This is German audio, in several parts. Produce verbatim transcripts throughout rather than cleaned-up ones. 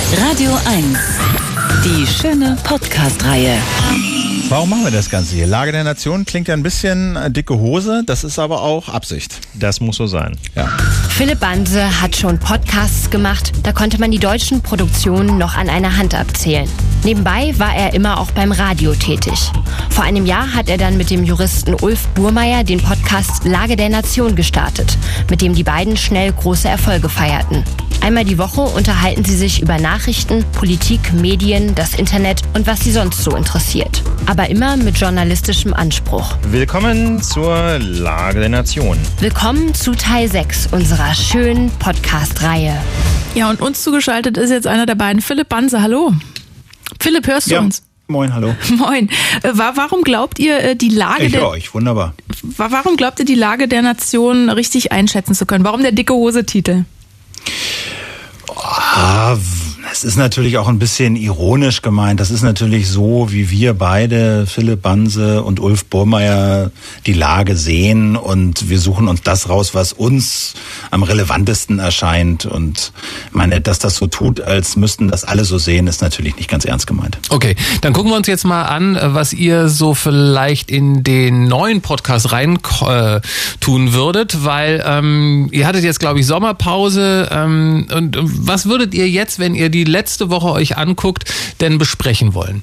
Radio eins. Die schöne Podcast-Reihe. Warum machen wir das Ganze hier? Lage der Nation klingt ja ein bisschen dicke Hose, das ist aber auch Absicht. Das muss so sein. Ja. Philipp Banse hat schon Podcasts gemacht, da konnte man die deutschen Produktionen noch an einer Hand abzählen. Nebenbei war er immer auch beim Radio tätig. Vor einem Jahr hat er dann mit dem Juristen Ulf Burmeier den Podcast Lage der Nation gestartet, mit dem die beiden schnell große Erfolge feierten. Einmal die Woche unterhalten sie sich über Nachrichten, Politik, Medien, das Internet und was sie sonst so interessiert. Aber immer mit journalistischem Anspruch. Willkommen zur Lage der Nation. Willkommen zu Teil sechs unserer schönen Podcast-Reihe. Ja, und uns zugeschaltet ist jetzt einer der beiden, Philipp Banse. Hallo. Philipp, hörst du ja. uns? Moin, hallo. Moin. Warum glaubt ihr die Lage ich der... höre euch, wunderbar. Warum glaubt ihr die Lage der Nation richtig einschätzen zu können? Warum der dicke Hose-Titel? Ah, es ist natürlich auch ein bisschen ironisch gemeint. Das ist natürlich so, wie wir beide, Philipp Banse und Ulf Burmeier, die Lage sehen. Und wir suchen uns das raus, was uns am relevantesten erscheint. Und ich meine, dass das so tut, als müssten das alle so sehen, ist natürlich nicht ganz ernst gemeint. Okay, dann gucken wir uns jetzt mal an, was ihr so vielleicht in den neuen Podcast rein äh, tun würdet. Weil ähm, ihr hattet jetzt, glaube ich, Sommerpause. Ähm, und was würdet ihr jetzt, wenn ihr die letzte Woche euch anguckt, denn besprechen wollen?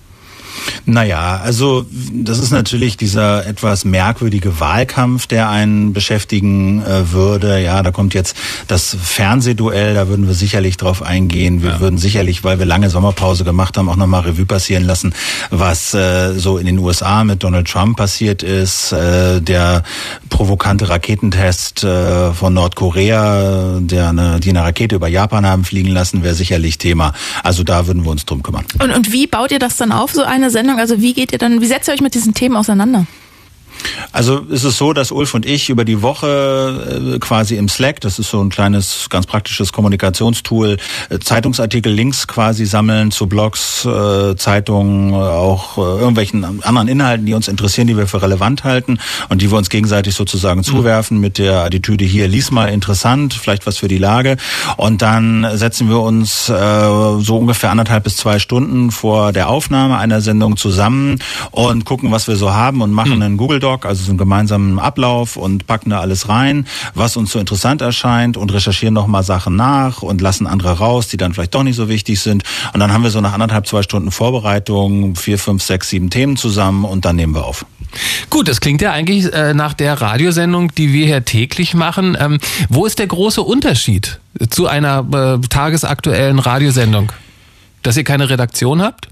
Naja, also das ist natürlich dieser etwas merkwürdige Wahlkampf, der einen beschäftigen äh, würde. Ja, da kommt jetzt das Fernsehduell, da würden wir sicherlich drauf eingehen. Wir ja. würden sicherlich, weil wir lange Sommerpause gemacht haben, auch nochmal Revue passieren lassen, was äh, so in den U S A mit Donald Trump passiert ist. Äh, der provokante Raketentest äh, von Nordkorea, der eine, die eine Rakete über Japan haben fliegen lassen, wäre sicherlich Thema. Also da würden wir uns drum kümmern. Und, und wie baut ihr das dann auf, so eine Sendung? Also wie geht ihr dann, wie setzt ihr euch mit diesen Themen auseinander? Also ist es so, dass Ulf und ich über die Woche äh, quasi im Slack, das ist so ein kleines, ganz praktisches Kommunikationstool, äh, Zeitungsartikel, Links quasi sammeln zu Blogs, äh, Zeitungen, auch äh, irgendwelchen anderen Inhalten, die uns interessieren, die wir für relevant halten und die wir uns gegenseitig sozusagen zuwerfen mit der Attitüde hier, lies mal interessant, vielleicht was für die Lage. Und dann setzen wir uns äh, so ungefähr anderthalb bis zwei Stunden vor der Aufnahme einer Sendung zusammen und gucken, was wir so haben und machen einen Google Doc, also so einen gemeinsamen Ablauf und packen da alles rein, was uns so interessant erscheint und recherchieren nochmal Sachen nach und lassen andere raus, die dann vielleicht doch nicht so wichtig sind. Und dann haben wir so nach anderthalb, zwei Stunden Vorbereitung, vier, fünf, sechs, sieben Themen zusammen und dann nehmen wir auf. Gut, das klingt ja eigentlich äh, nach der Radiosendung, die wir hier täglich machen. Ähm, wo ist der große Unterschied zu einer äh, tagesaktuellen Radiosendung? Dass ihr keine Redaktion habt?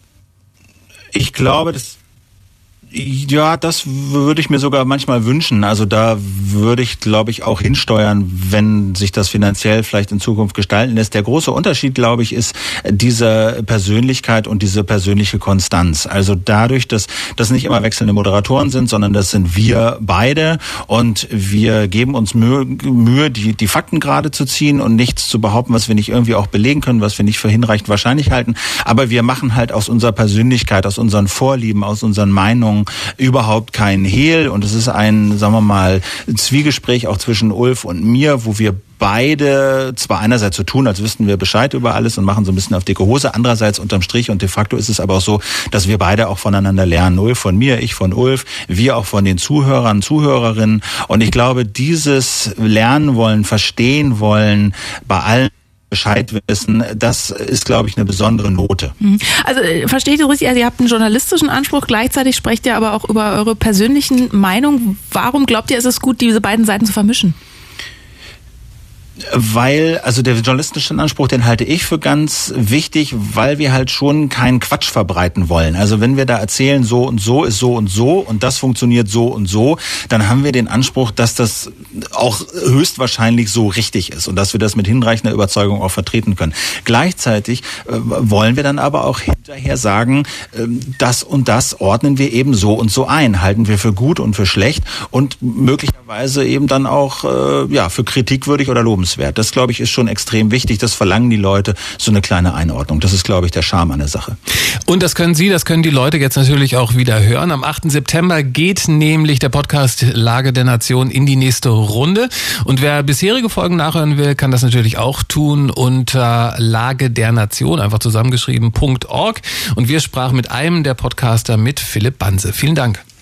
Ich glaube, das Ja, das würde ich mir sogar manchmal wünschen. Also da würde ich, glaube ich, auch hinsteuern, wenn sich das finanziell vielleicht in Zukunft gestalten lässt. Der große Unterschied, glaube ich, ist diese Persönlichkeit und diese persönliche Konstanz. Also dadurch, dass das nicht immer wechselnde Moderatoren sind, sondern das sind wir beide und wir geben uns Mühe, Mühe die, die Fakten gerade zu ziehen und nichts zu behaupten, was wir nicht irgendwie auch belegen können, was wir nicht für hinreichend wahrscheinlich halten. Aber wir machen halt aus unserer Persönlichkeit, aus unseren Vorlieben, aus unseren Meinungen überhaupt kein Hehl und es ist ein, sagen wir mal, Zwiegespräch auch zwischen Ulf und mir, wo wir beide zwar einerseits so tun, als wüssten wir Bescheid über alles und machen so ein bisschen auf dicke Hose, andererseits unterm Strich und de facto ist es aber auch so, dass wir beide auch voneinander lernen. Ulf von mir, ich von Ulf, wir auch von den Zuhörern, Zuhörerinnen und ich glaube, dieses Lernen wollen, verstehen wollen, bei allen Bescheid wissen, das ist, glaube ich, eine besondere Note. Also verstehe ich das richtig, also ihr habt einen journalistischen Anspruch, gleichzeitig sprecht ihr aber auch über eure persönlichen Meinungen. Warum glaubt ihr, ist es gut, diese beiden Seiten zu vermischen? Weil, also der journalistische Anspruch, den halte ich für ganz wichtig, weil wir halt schon keinen Quatsch verbreiten wollen. Also wenn wir da erzählen, so und so ist so und so und das funktioniert so und so, dann haben wir den Anspruch, dass das auch höchstwahrscheinlich so richtig ist und dass wir das mit hinreichender Überzeugung auch vertreten können. Gleichzeitig äh, wollen wir dann aber auch hinterher sagen, äh, das und das ordnen wir eben so und so ein, halten wir für gut und für schlecht und möglicherweise eben dann auch äh, ja für kritikwürdig oder lobenswert. Das, glaube ich, ist schon extrem wichtig. Das verlangen die Leute, so eine kleine Einordnung. Das ist, glaube ich, der Charme an der Sache. Und das können Sie, das können die Leute jetzt natürlich auch wieder hören. Am achten September geht nämlich der Podcast Lage der Nation in die nächste Runde. Und wer bisherige Folgen nachhören will, kann das natürlich auch tun unter Lage der Nation, einfach zusammengeschrieben, .org. Und wir sprachen mit einem der Podcaster, mit Philipp Banse. Vielen Dank.